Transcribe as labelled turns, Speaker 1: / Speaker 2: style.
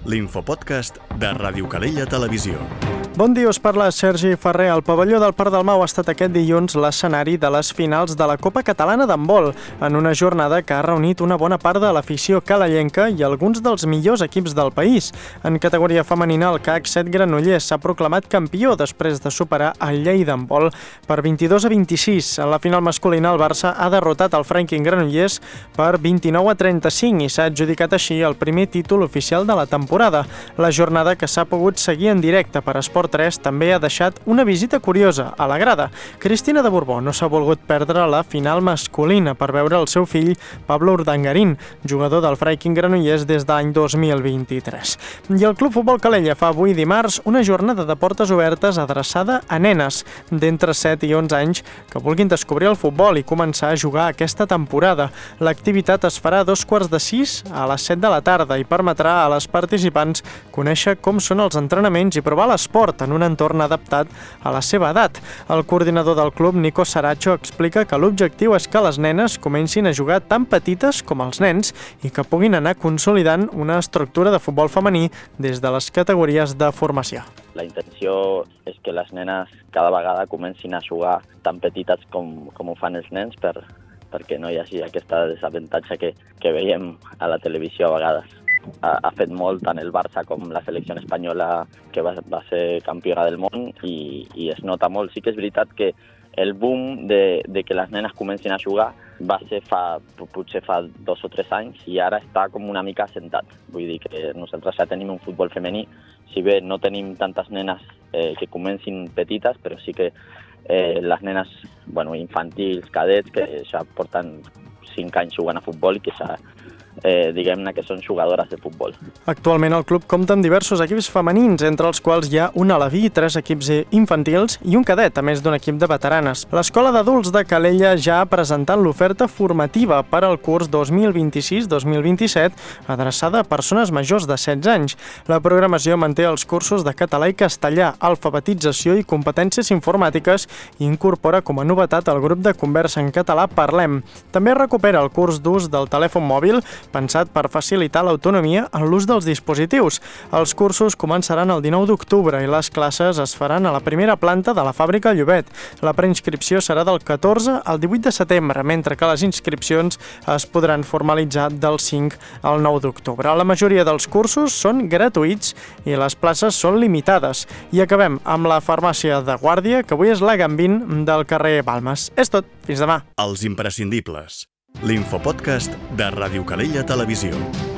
Speaker 1: l'infopodcast de Ràdio Calella Televisió.
Speaker 2: Bon dia, us parla Sergi Ferrer. El pavelló del Parc del Mau ha estat aquest dilluns l'escenari de les finals de la Copa Catalana d'Handbol, en una jornada que ha reunit una bona part de l'afició calellenca i alguns dels millors equips del país. En categoria femenina, el CAC 7 Granollers s'ha proclamat campió després de superar el Lleida Handbol per 22-26. En la final masculina, el Barça ha derrotat el Franklin Granollers per 29-35 i s'ha adjudicat així el primer títol oficial de la temporada. La jornada, que s'ha pogut seguir en directe per Esport 3, també ha deixat una visita curiosa a la grada. Cristina de Borbó no s'ha volgut perdre la final masculina per veure el seu fill Pablo Urdangarín, jugador del Franklin Granollers des de l'any 2023. I el Club Futbol Calella fa avui dimarts una jornada de portes obertes adreçada a nenes d'entre 7 i 11 anys que vulguin descobrir el futbol i començar a jugar aquesta temporada. L'activitat es farà a 5:45 a les 7 de la tarda i permetrà a les participants conèixer com són els entrenaments i provar l'esport en un entorn adaptat a la seva edat. El coordinador del club, Nico Saracho, explica que l'objectiu és que les nenes comencin a jugar tan petites com els nens i que puguin anar consolidant una estructura de futbol femení des de les categories de formació.
Speaker 3: La intenció és que les nenes cada vegada comencin a jugar tan petites com ho fan els nens perquè no hi hagi aquesta desavantatge que veiem a la televisió a vegades. Ha fet molt tant el Barça com la selecció espanyola, que va ser campiona del món, i es nota molt. Sí que és veritat que el boom de que les nenes comencin a jugar va ser potser fa 2 o 3 anys i ara està com una mica assentat. Vull dir que nosaltres ja tenim un futbol femení, si bé no tenim tantes nenes que comencin petites, però sí que les nenes infantils, cadets, que ja porten 5 anys jugant a futbol i que ja diguem-ne que són jugadores de futbol.
Speaker 2: Actualment el club compta amb diversos equips femenins, entre els quals hi ha un aleví, 3 equips infantils i un cadet, a més d'un equip de veteranes. L'Escola d'Adults de Calella ja ha presentat l'oferta formativa per al curs 2026-2027 adreçada a persones majors de 16 anys. La programació manté els cursos de català i castellà, alfabetització i competències informàtiques i incorpora com a novetat el grup de conversa en català Parlem. També recupera el curs d'ús del telèfon mòbil pensat per facilitar l'autonomia en l'ús dels dispositius. Els cursos començaran el 19 d'octubre i les classes es faran a la primera planta de la fàbrica Llobet. La preinscripció serà del 14 al 18 de setembre, mentre que les inscripcions es podran formalitzar del 5 al 9 d'octubre. La majoria dels cursos són gratuïts i les places són limitades. I acabem amb la farmàcia de Guàrdia, que avui és la Gambín del carrer Balmes. És tot. Fins demà.
Speaker 1: Els imprescindibles. L'infopodcast de Ràdio Calella Televisió.